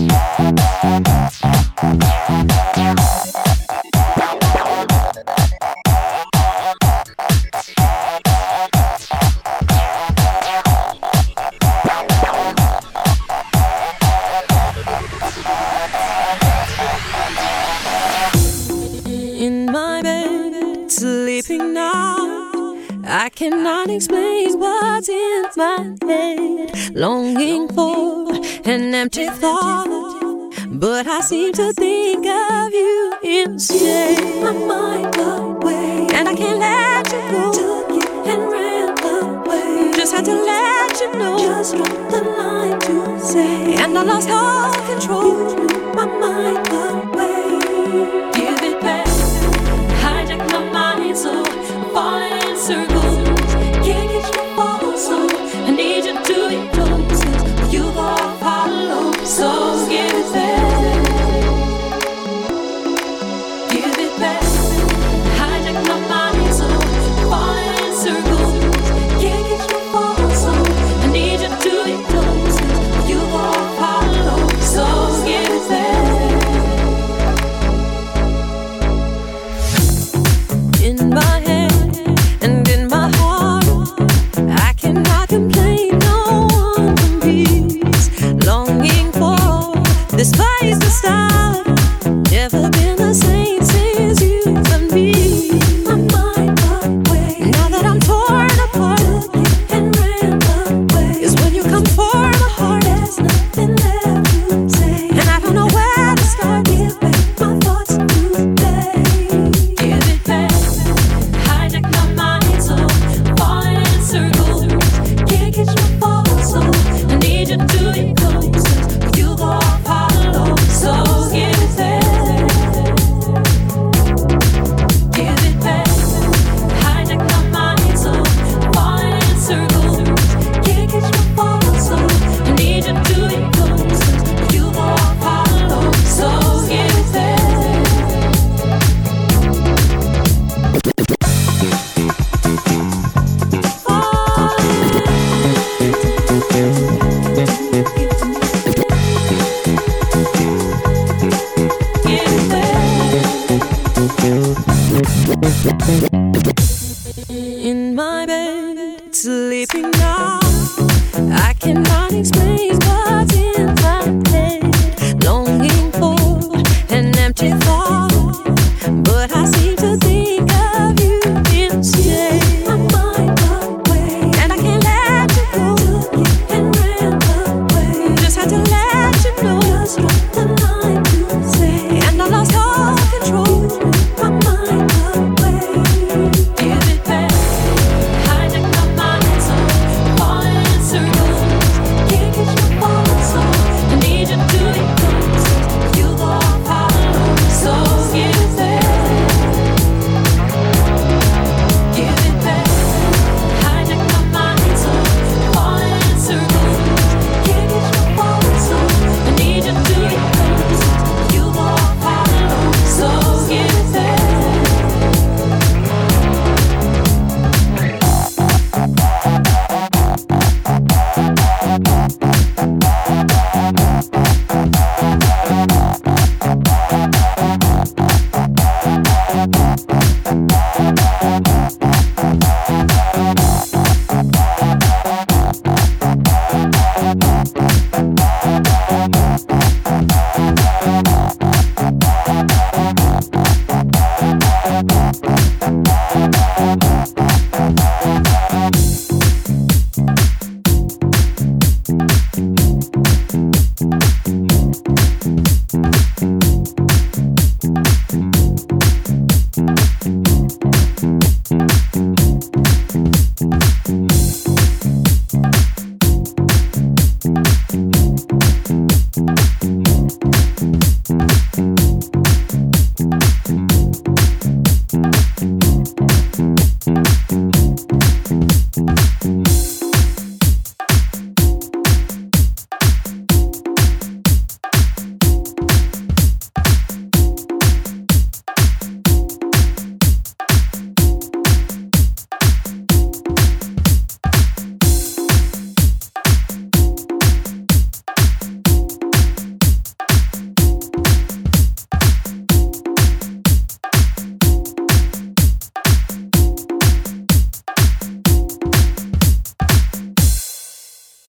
In my bed, sleeping now, I cannot explain what's in my head. Longing for an empty thought, but I seem to think of you instead. My mind got away, and I can't let you go. Took it and ran away. Just had to let you know. Just dropped the line to say, and I lost all control. My mind got away. Give it back. Hijack my mind, so I'm falling in circles. Can't get you fall, so I need you to be close. You go off hollow, so give it back. Give it back. Hijack my mind, so I'm falling in circles. Can't get you fall, so I need you to be close. You go off hollow, so give it back. In my head and in my heart, I cannot complain, no one competes. Longing for this place to stop. Never been the same since you and me. My mind got away. Now that I'm torn apart, took it and ran away. Is when you come for my heart, there's nothing left to say, and I don't know where to start. Give back my thoughts today. Give it back. Hijack my mind, so I'm falling in circles. Can't get you fall, so I need you to be close. You go off hollow, so give it back. Give it back. Hijack my mind, so I'm falling in circles. Can't get you fall, so I need you to be close. You go off hollow, so give it back. In my bed, sleeping now,